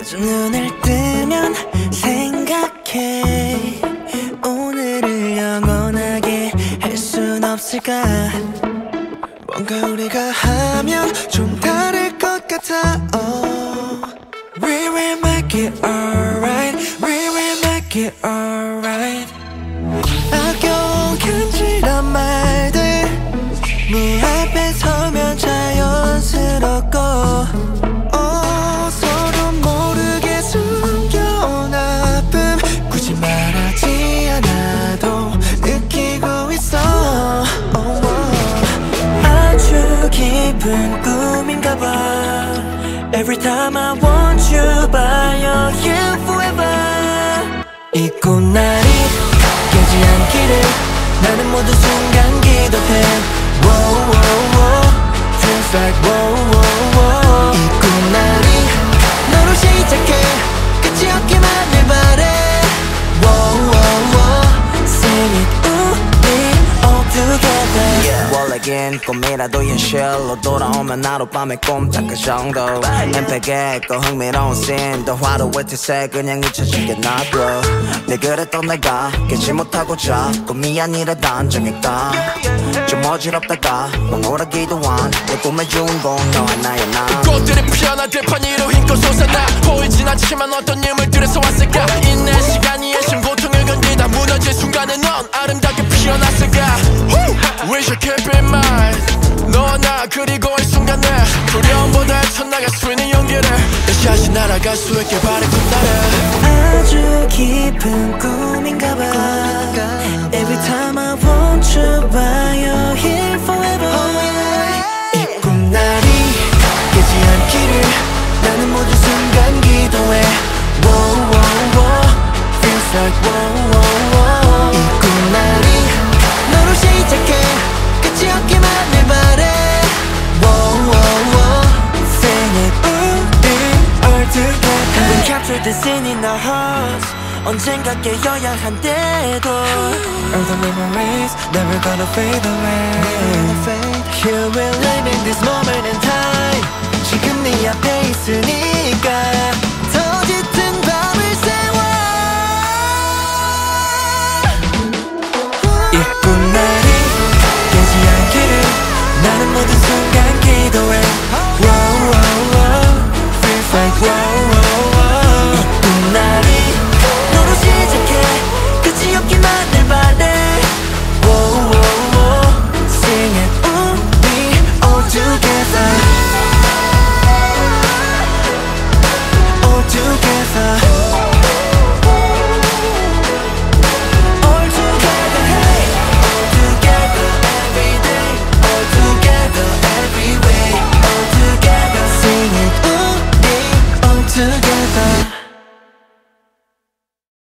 눈을 뜨면 생각해 오늘을 영원하게 할 순 없을까. 뭔가 우리가 하면 좀 다를 것 같아. We will make it alright. We will make it alright. 아껴온 간지런 말들 네 앞에 서면 자연스럽고 서로 모르게 숨겨온 아픔 굳이 말하지 않아도 느끼고 있어. 아주 깊은 꿈인가 봐. Every time I want you by your here forever. 이 꽃날이 깨지 않기를 나는 모든 순간 기도해. Whoa, whoa, whoa. Feels like whoa, whoa, whoa. 이 꽃날이 너로 시작해 끝이 없기만을 바래. Whoa, whoa, whoa. Sing it, 우리 all together. 원래긴 꿈이라도 현실로 돌아오면 하룻밤의 꼼짝할 정도. 엠팩에 있고 흥미로운 씬 더 화려해 태세 그냥 잊혀지게 놔둬. 늘 그랬던 내가 깨지 못하고 자꾸 미안이라 단정했다. 좀 어지럽다가 멍울하기도 한 내 꿈의 주인공 너 하나야 나. 꽃들이 피어난 들판 위로 힘껏 솟아나. 보이진 않지만 어떤 유물들에서 왔을까. 인내 시간이 애심 고통을 견디다 무너질 순간에 넌 아름답게 피어났을까. We should keep in mind 너와 나 그리고 이 순간에 두려움보다 천나가 쓰이는 용기를 다시 날아갈 수 있게 바래 꿈나라. 아주 깊은 꿈인가 봐. Every time I want you by your here forever. 이 꿈날이 깨지 않기를 나는 모든 순간 기도해. Whoa, whoa, whoa. Feels like whoa, whoa, whoa. 이 꿈날이 너로 시작해 끝이 없기만을 바래. Whoa, whoa, whoa. Sing it, 우리 all together. We capture the scene in our hearts. 언젠가 깨어야 한대도 All the memories never gonna fade away. Here we're living this moment in time. 지금 네 앞에 있으니까